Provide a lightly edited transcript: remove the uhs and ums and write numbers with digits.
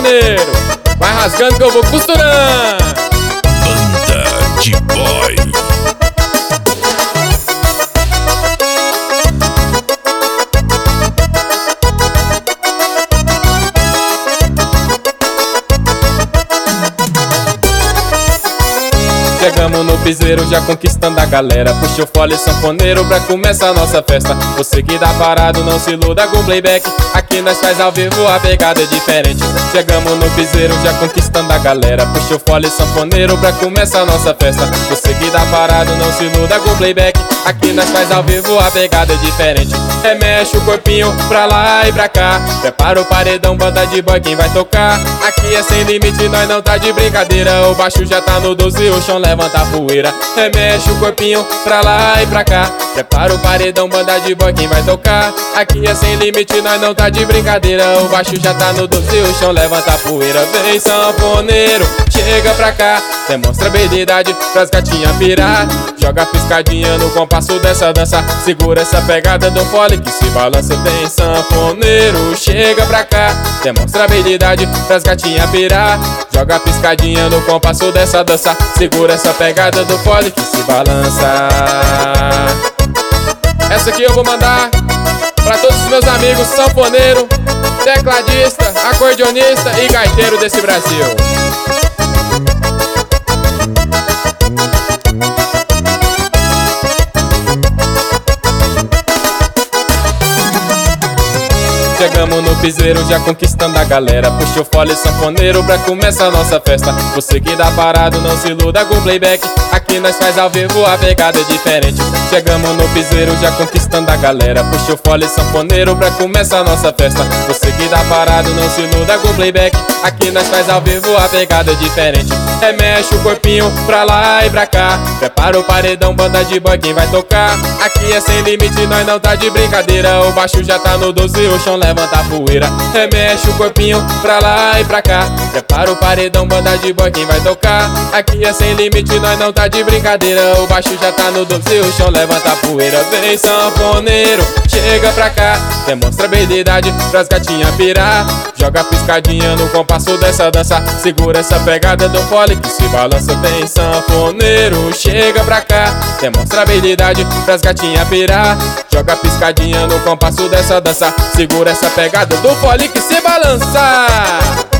sanfoneiro. Vai rasgando que eu vou costurando. Banda de boy. Chegamos no piseiro já conquistando a galera. Puxa o fole sanfoneiro pra começar a nossa festa. Você que tá parado não se iluda com playback. Aqui nós faz ao vivo, a pegada é diferente. Chegamos no piseiro já conquistando a galera. Puxa o fole sanfoneiro pra começar a nossa festa. Você que tá parado não se iluda com playback. Aqui nós faz ao vivo, a pegada é diferente. Remexe o corpinho pra lá e pra cá. Prepara o paredão, banda de boy quem vai tocar. Aqui é sem limite, nós não tá de brincadeira. O baixo já tá no 12, o chão levanta a poeira. Remexe o corpinho pra lá e pra cá. Prepara o paredão, banda de boy quem vai tocar. Aqui é sem limite, nós não tá de brincadeira. O baixo já tá no 12, o chão levanta a poeira. Vem sanfoneiro, chega pra cá. Demonstra habilidade pras gatinhas pirar. Joga piscadinha no compasso dessa dança. Segura essa pegada do fole que se balança. Vem sanfoneiro, chega pra cá. Demonstra habilidade pras gatinhas pirar. Joga piscadinha no compasso dessa dança. Segura essa pegada do fole que se balança. Essa aqui eu vou mandar pra todos os meus amigos sanfoneiro, tecladista, acordeonista e gaiteiro desse Brasil. Chegamos no piseiro já conquistando a galera. Puxa o fole sanfoneiro pra começar a nossa festa. Você que tá parado não se iluda com playback. Aqui nós faz ao vivo, a pegada é diferente. Chegamos no piseiro já conquistando a galera. Puxa o fole sanfoneiro pra começar a nossa festa. Você que tá parado não se iluda com playback. Aqui nós faz ao vivo, a pegada é diferente. Remexe o corpinho pra lá e pra cá. Prepara o paredão, banda de boy quem vai tocar. Aqui é sem limite, nós não tá de brincadeira. O baixo já tá no 12, o chão levanta a poeira. Remexe o corpinho pra lá e pra cá. Prepara o paredão, banda de boy quem vai tocar. Aqui é sem limite, nós não tá de brincadeira. O baixo já tá no 12, o chão levanta a poeira. Vem sanfoneiro, chega pra cá. Demonstra habilidade pras gatinhas pirar. Joga piscadinha no compasso dessa dança. Segura essa pegada do fole que se balança. Vem sanfoneiro, chega pra cá. Demonstra habilidade pras gatinhas pirar. Joga piscadinha no compasso dessa dança. Segura essa pegada do fole que se balança.